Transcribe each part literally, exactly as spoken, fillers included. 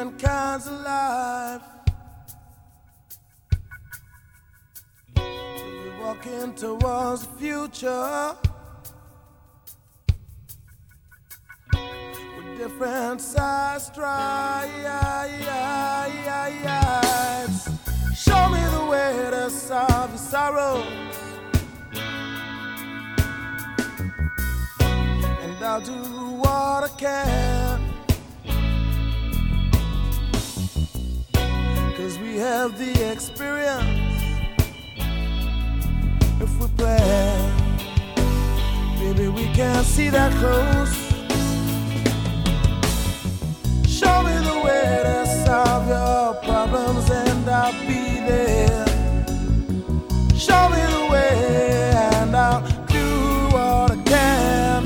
different kinds of life. We're walking towards the future with different size strides. Show me the way to solve your sorrow, and I'll do what I can. 'Cause we have the experience if we plan. Baby, we can't see that close. Show me the way to solve your problems and I'll be there. Show me the way and I'll do what I can.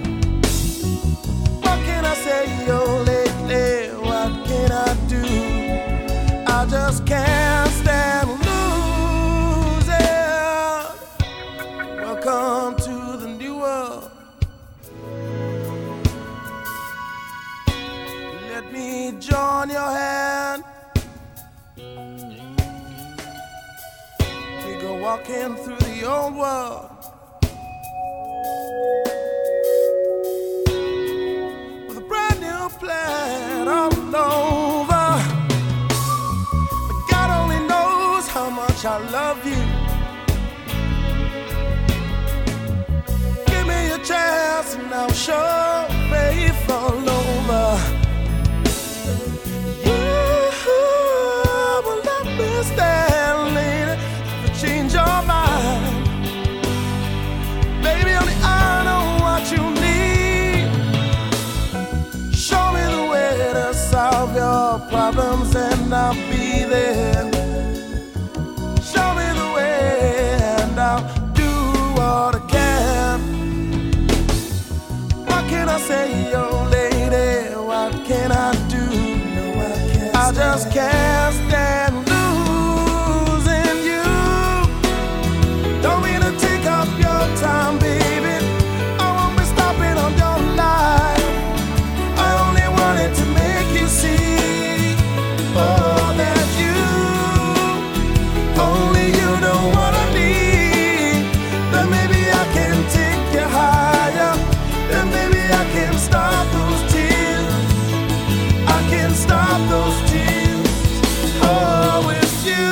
What can I say, yo, lately? What can I do? I just can't stand losing. Welcome to the new world. Let me join your hand. We go walking through the old world with a brand new plan all over. But God only knows how much I love you. Give me a chance and I'll show faith all over. Change your mind, baby. Only I know what you need. Show me the way to solve your problems, and I'll be there. Show me the way, and I'll do what I can. What can I say, yo, lady? What can I do? No, I can't. I just can't stand. Time, baby, I won't be stopping on your life. I only wanted to make you see, oh, that you, only you know what I need. Then maybe I can take you higher. Then maybe I can stop those tears. I can stop those tears. Oh, with you.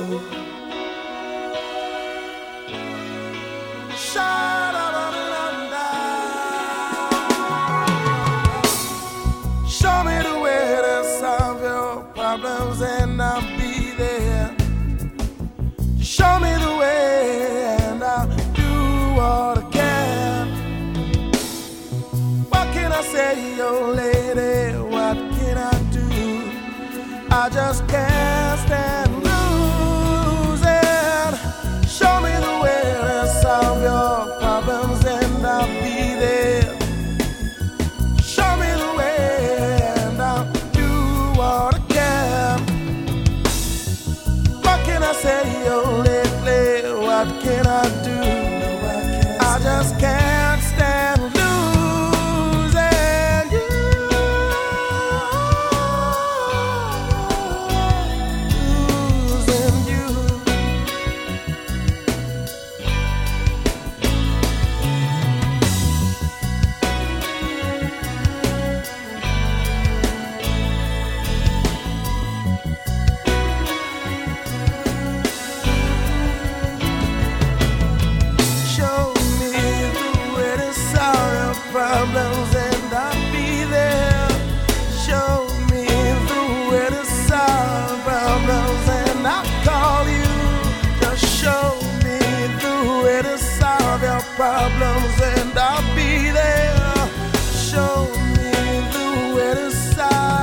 Show me the way to solve your problems and I'll be there. Show me the way and I'll do what I can. What can I say, yo, lady? What can I do? I just can't stand losing. Show me the way to solve your problems and I'll be there. Show me the way and I'll do what I can. What can I say, yo, lately? What can I do? No, I, can't I just can't stand losing you. Losing you. Problems and I'll be there. Show me the way to solve problems and I'll call you. Just show me the way to solve your problems and I'll be there. Show me the way to solve